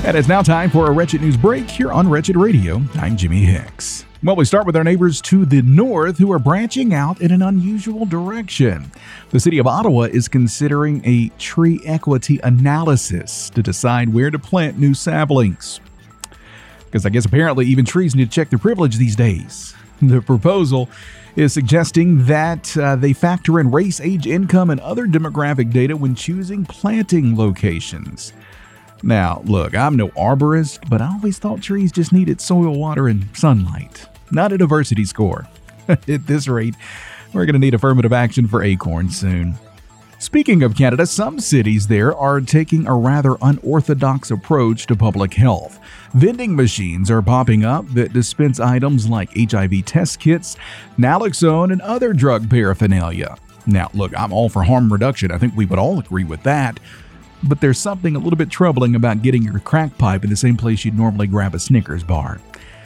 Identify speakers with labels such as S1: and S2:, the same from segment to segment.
S1: And it's now time for a Wretched News Break here on Wretched Radio. I'm Jimmy Hicks. Well, we start with our neighbors to the north who are branching out in an unusual direction. The city of Ottawa is considering a tree equity analysis to decide where to plant new saplings. Because I guess apparently even trees need to check their privilege these days. The proposal is suggesting that they factor in race, age, income, and other demographic data when choosing planting locations. Now, look, I'm no arborist, but I always thought trees just needed soil, water, and sunlight, not a diversity score. At this rate, we're going to need affirmative action for acorns soon. Speaking of Canada, some cities there are taking a rather unorthodox approach to public health. Vending machines are popping up that dispense items like HIV test kits, naloxone, and other drug paraphernalia. Now, look, I'm all for harm reduction. I think we would all agree with that. But there's something a little bit troubling about getting your crack pipe in the same place you'd normally grab a Snickers bar.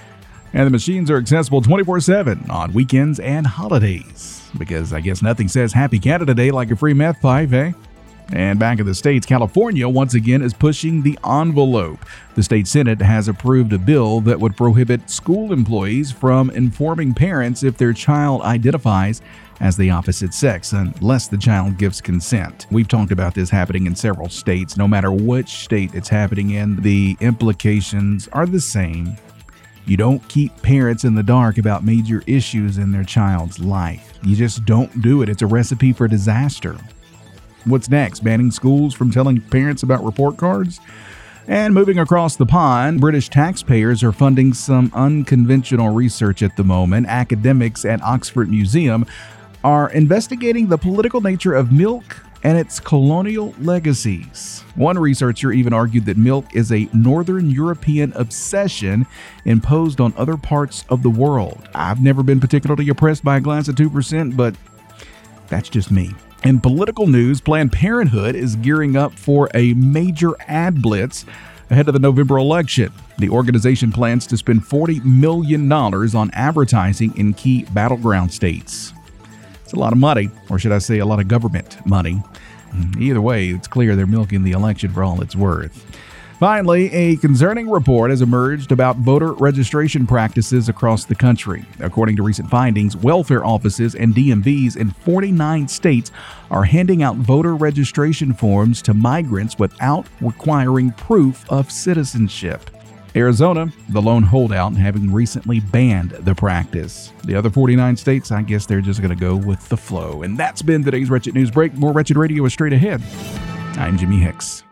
S1: And the machines are accessible 24/7 on weekends and holidays. Because I guess nothing says Happy Canada Day like a free meth pipe, eh? And back in the States, California once again is pushing the envelope. The state Senate has approved a bill that would prohibit school employees from informing parents if their child identifies as the opposite sex, unless the child gives consent. We've talked about this happening in several states. No matter which state it's happening in, the implications are the same. You don't keep parents in the dark about major issues in their child's life. You just don't do it. It's a recipe for disaster. What's next? Banning schools from telling parents about report cards? And moving across the pond, British taxpayers are funding some unconventional research at the moment. Academics at Oxford Museum are investigating the political nature of milk and its colonial legacies. One researcher even argued that milk is a Northern European obsession imposed on other parts of the world. I've never been particularly impressed by a glass of 2%, but that's just me. In political news, Planned Parenthood is gearing up for a major ad blitz ahead of the November election. The organization plans to spend $40 million on advertising in key battleground states. It's a lot of money, or should I say a lot of government money. Either way, it's clear they're milking the election for all it's worth. Finally, a concerning report has emerged about voter registration practices across the country. According to recent findings, welfare offices and DMVs in 49 states are handing out voter registration forms to migrants without requiring proof of citizenship. Arizona, the lone holdout, having recently banned the practice. The other 49 states, I guess they're just going to go with the flow. And that's been today's Wretched News Break. More Wretched Radio is straight ahead. I'm Jimmy Hicks.